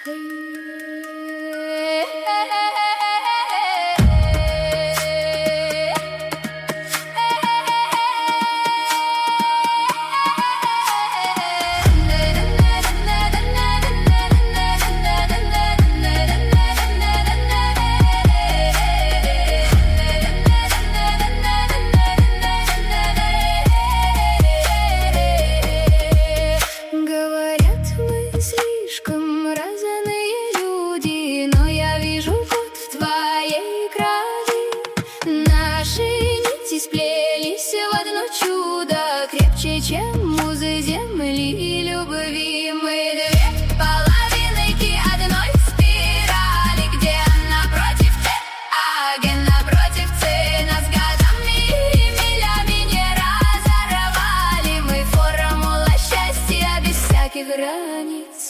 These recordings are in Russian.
Слишком разные люди, но я вижу код в твоей крови. Наши нити сплелись в одно чудо, крепче, чем музы земли и любви. Мы две половинки одной спирали, где напротив Т, а Г напротив С. Нас годами и милями не разорвали. Мы формула счастья без всяких границ.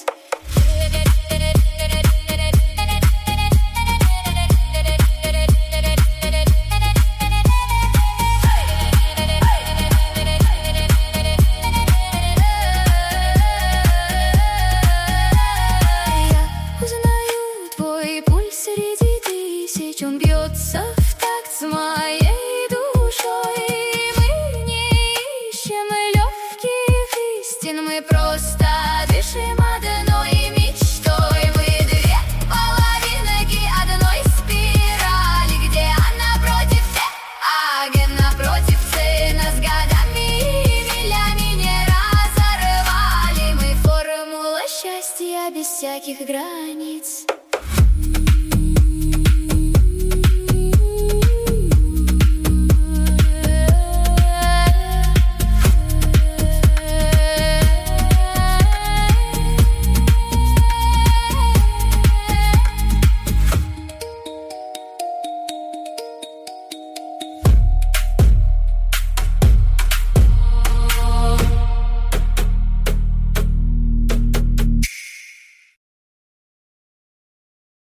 Среди тысяч он бьется в такт с моей душой. Мы не ищем легких истин, мы просто дышим одной мечтой. Мы две половинки одной спирали, где она против Т, а Г напротив С. Нас годами и милями не разорвали. Мы формула счастья без всяких границ.